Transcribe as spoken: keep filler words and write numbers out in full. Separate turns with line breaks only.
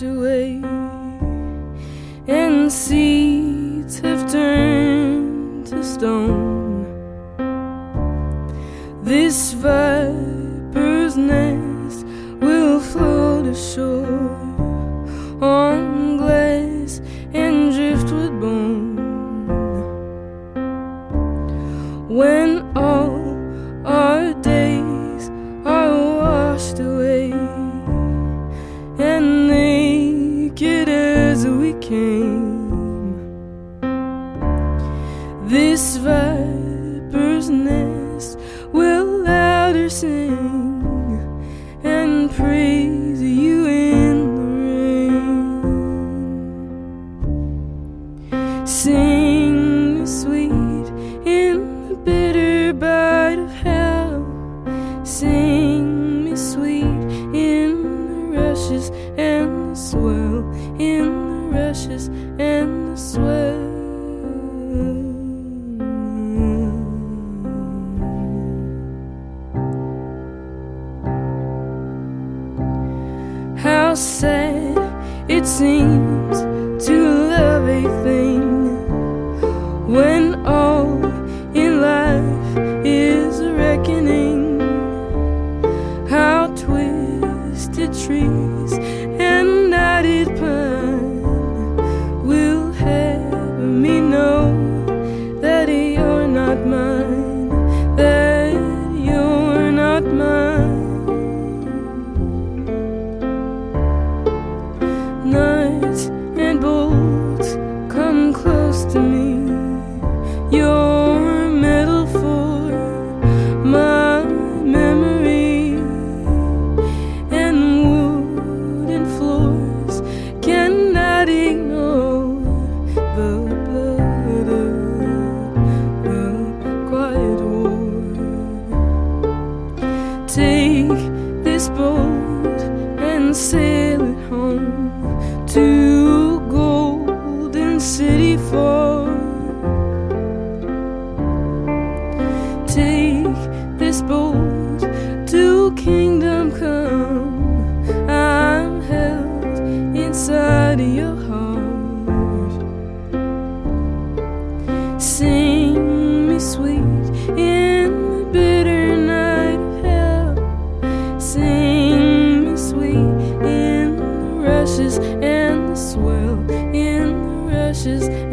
washed away, and seeds have turned to stone. This viper's nest will float ashore on glass and driftwood bone. When all our days are washed away, and naked as we came, this viper's nest will louder sing and praise you in the rain. Sing me sweet in the bitter bite of hell. Sing me sweet in the rushes and the swell, in the rushes and the swell. How sad it seems to love a thing when all in life is a reckoning. How twisted trees and knotted pine will have me know that you're not mine, that you're not mine. Nuts and bolts come close to me. You're metal for my memory, and wooden floors cannot ignore the blood of the quiet war. Take this boat and sail it home to Golden City Far. Take this boat to Kingdom Come. I'm held inside of your heart. Sing me sweet in the bitter night of hell. Sing me sweet in the rushes and the swell, in the rushes